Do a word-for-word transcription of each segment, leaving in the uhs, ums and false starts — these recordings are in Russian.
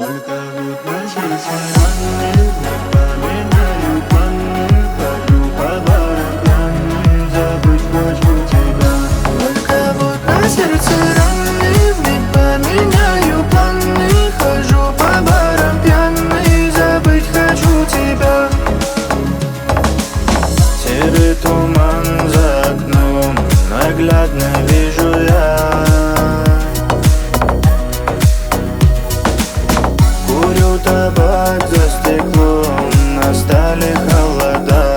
Только вот на сердце раны напоминают планы. Хожу по барам пьяный, забыть хочу тебя. Только вот на сердце раны вмиг поменяю планы. Хожу по барам пьяный, забыть хочу тебя. Серый туман за окном, наглядно вижу я. Курю табак за стеклом, настали холода.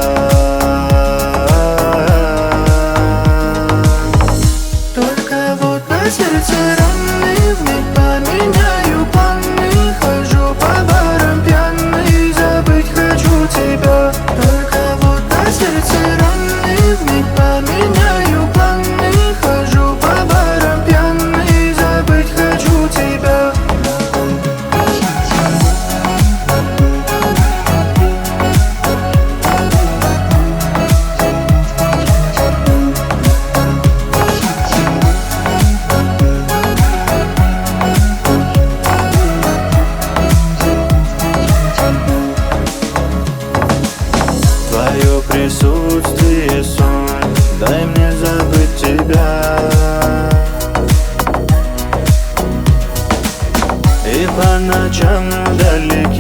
Только вот на сердце раны вмиг поменяю планы. Хожу по барам пьяный, забыть хочу тебя. Только вот на сердце раны вмиг поменяю планы. Хожу по барам пьяный, забыть хочу тебя. Твое присутствие сон, дай мне забыть тебя. И по ночам вдалеке